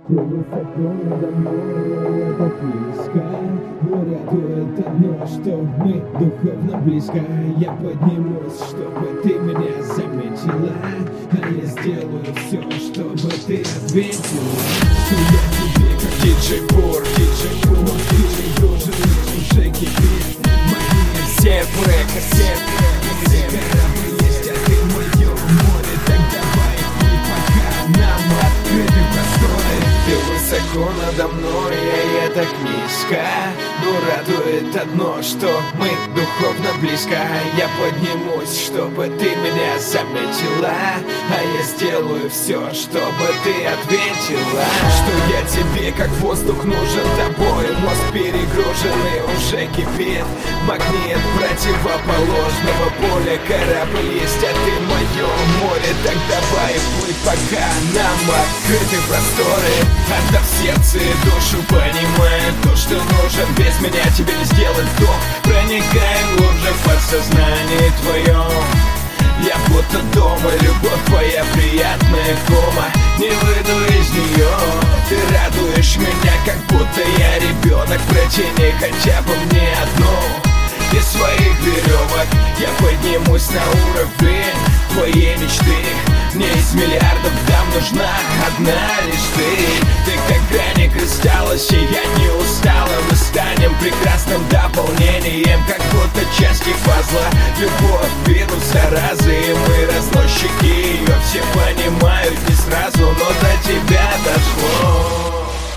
Ты высоко надо мной, я так низко, но радует одно, что мы духовно близко. Я поднимусь, чтобы ты меня заметила, а я сделаю все, чтобы ты ответила, что я тебе как диджей-пор, перегруженный уже кипит. Мои все брека, корабль есть, а ты в моем море. Так давай плыть, пока нам открыты просторы. Ты высоко надо мной, а я так низко, но радует одно, что мы духовно близко. Я поднимусь, чтобы ты меня заметила, а я сделаю все, чтобы ты ответила, что я тебе как воздух нужен, тобой мозг перегруженный уже кипит. Магнит противоположного поля, корабль есть, а ты в моем море. Так давай плыть, пока нам открыты просторы. Отдав сердце и душу, понимая то, что нужен. Без меня тебе не сделать вдох, проникая глубже в подсознание твое. Я будто дома, любовь твоя приятная кома, не выйду из нее. Ты радуешь меня, как будто я ребенок. Протяни хотя бы мне одну из своих веревок. Я поднимусь на уровень твоей мечты. Мне из миллиардов дам нужна одна лишь ты. Ты как грани кристалла, сия не устала. Мы станем прекрасным дополнением, как будто части пазла. Любовь, вирус, заразы, и мы разносчики ее. Все понимают не сразу, но до тебя дошло.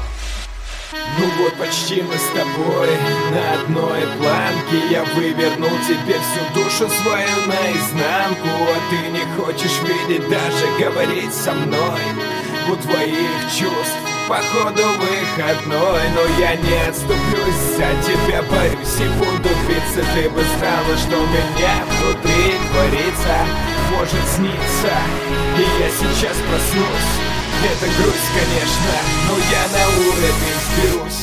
Ну вот почти мы с тобой на одной планке. Я вывернул тебе всю душу свою наизнанку, а ты не хочешь видеть, даже говорить со мной. У твоих чувств походу выходной, но я не отступлюсь за тебя, борюсь и буду биться. Ты бы знала, что у меня внутри творится, может сниться, и я сейчас проснусь. Это грусть, конечно, но я на уровень сберусь.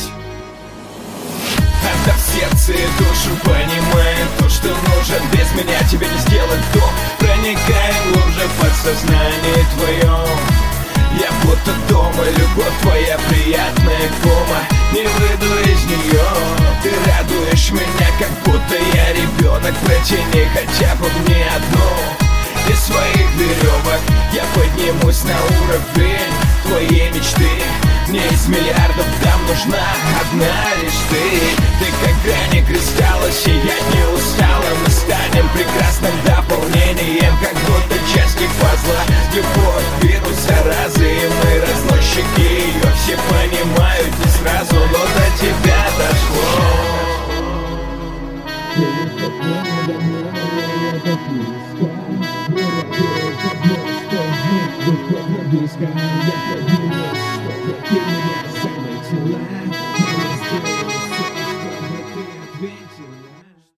Отдав сердце и душу, понимая то, что нужен. Без меня тебе не сделать вдох, проникая глубже в подсознание твое. Я будто дома, любовь твоя приятная кома, не выйду из нее. Ты радуешь меня, как будто я ребенок. Протяни хотя бы мне одну из своих веревок. Я поднимусь на уровень твоей мечты. Мне из миллиардов дам нужна одна лишь ты. Ты как грани кристалла, сиять не устала. Мы станем прекрасным дополнением, как будто части пазла. Любовь, вирус, заразы, и мы разносчики ее. Все понимают не сразу, но до тебя дошло. Ты высоко надо мной, я так низко,